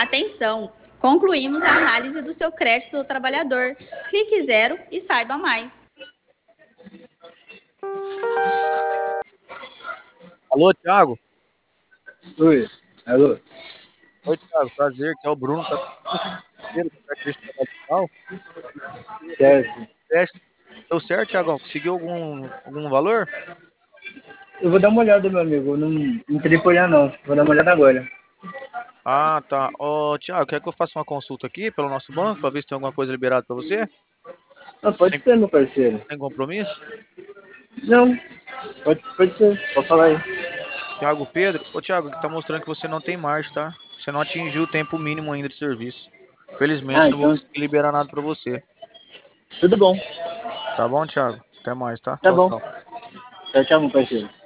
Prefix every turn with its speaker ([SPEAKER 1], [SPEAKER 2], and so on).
[SPEAKER 1] Atenção! Concluímos a análise do seu crédito do trabalhador. Clique 0 e saiba mais.
[SPEAKER 2] Alô, Thiago?
[SPEAKER 3] Oi, alô?
[SPEAKER 2] Oi, Thiago, prazer, que é o Bruno, tá
[SPEAKER 3] Certo.
[SPEAKER 2] Deu certo, Thiago? Conseguiu algum valor?
[SPEAKER 3] Eu vou dar uma olhada, meu amigo. Eu não queria olhar, não. Vou dar uma olhada agora.
[SPEAKER 2] Ah, tá. Ô, Thiago, quer que eu faça uma consulta aqui pelo nosso banco para ver se tem alguma coisa liberada para você?
[SPEAKER 3] Ah, pode
[SPEAKER 2] Sem,
[SPEAKER 3] ser, meu parceiro.
[SPEAKER 2] sem compromisso?
[SPEAKER 3] Não, pode ser. Pode falar aí.
[SPEAKER 2] Thiago Pedro? Ô, Thiago, que tá mostrando que você não tem margem, tá? Você não atingiu o tempo mínimo ainda de serviço.
[SPEAKER 3] Ah,
[SPEAKER 2] Felizmente, não vou
[SPEAKER 3] então,
[SPEAKER 2] conseguir liberar nada para você.
[SPEAKER 3] tudo bom.
[SPEAKER 2] Tá bom, Thiago? Até mais, tá?
[SPEAKER 3] Tá
[SPEAKER 2] Tchau,
[SPEAKER 3] bom.
[SPEAKER 2] tchau.
[SPEAKER 3] Tchau, tchau, meu parceiro.